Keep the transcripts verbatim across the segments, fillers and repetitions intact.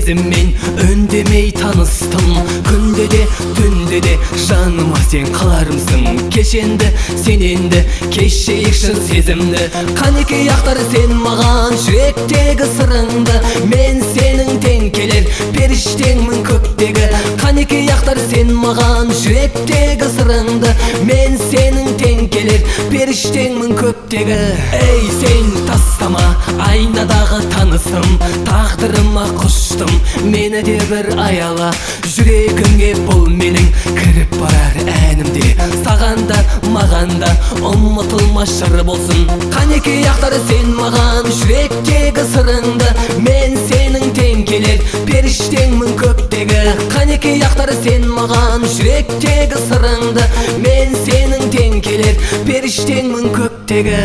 сезіммен үндемей таныстым. Күнде де түнде де жаныма сен қаларымсың. Кешенді сен енді кешейік шын сезімді. Қанекей ақтар сен маған жүректегі сырыңды. Мен сенің тең келер періштеңмін көктегі. Қанекей ақтар сен маған жүректегі сырыңды. Мен сенің тең келер періштеңмін көктегі. Ей сен тастама айнадағы танысым, тағдырыма құштым, мені де бір аяла. Жүрегіңе бұл менің кіріп барар әнімде. Саған да маған да ұмытылмас жыр болсын. Қанекей ақтар сен маған жүректегі сырыңды. Мен сенің тең келер періштеңмін көктегі. Қанекей ақтар сен маған жүректегі сырыңды. Мен сенің тең келер періштеңмін көктегі.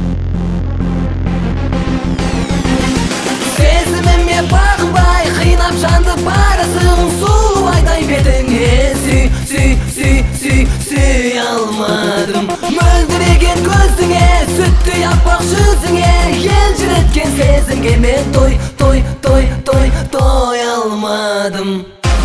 Сезіміме бағынбай қинап жанды барасың. Сұлу айдай бетіңе сүй, сүй, сүй, сүй, сүй алмадым. Мөлдіреген көзіңе, сүттей аппақ жүзіңе, елжіреткен сезімге мен той, той, той, той, той алмадым.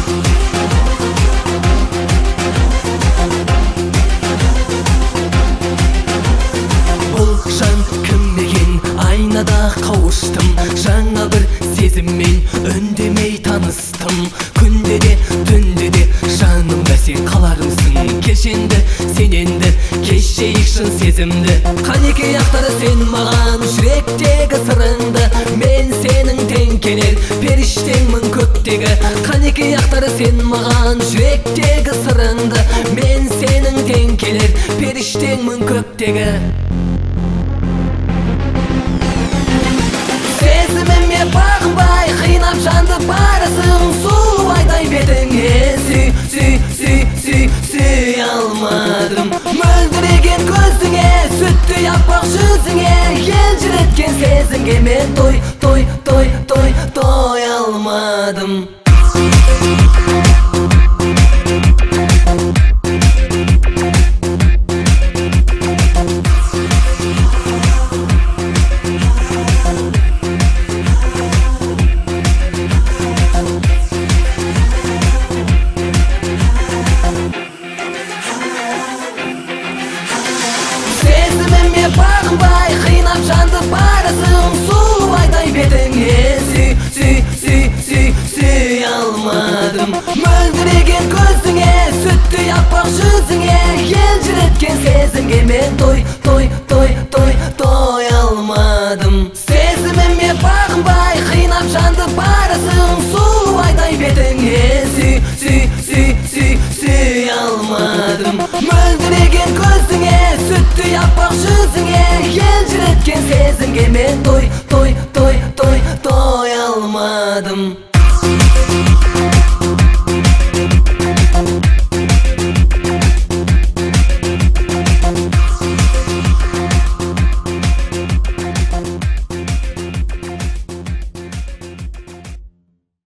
Бұл жан кім екен, айнада қауыштым. Жаңа бір сезіммен үндемей таныстым. Күнде де түнде де жанымда сен қаларымсың. Кешенді сен енді кешейік шын сезімді. Қанекей ақтар сен маған жүректегі сырыңды. Мен сенің тең келер періштеңмін көктегі. Қанекей ақтар сен маған жүректегі сырыңды. Мен сенің тең келер періштеңмін көктегі. Сезіміме бағынбай қинап жанды барасың. Сұлу айдай бетіңе сүй, сүй, сүй, сүй, сүй алмадым. Мөлдіреген көзіңе, сүттей аппақ жүзіңе, елжіреткен сезімге мен той, той, той, той, той алмадым. Сезіміме бағынбай қинап жанды барасың. Сұлу айдай бетіңе сүй, сүй, сүй, сүй, сүй алмадым. Мөлдіреген көзіңе, сүттей аппақ жүзіңе, елжіреткен сезімге мен той, той, той, той, той алмадым. Сезіміме бағынбай қинап жанды барасың. Сұлу айдай бетіңе сүй, сүй, сүй, сүй, сүй алмадым. Мөлдіреген көзіңе, сүттей аппақ жүзіңе, елжіреткен сезімге мен той.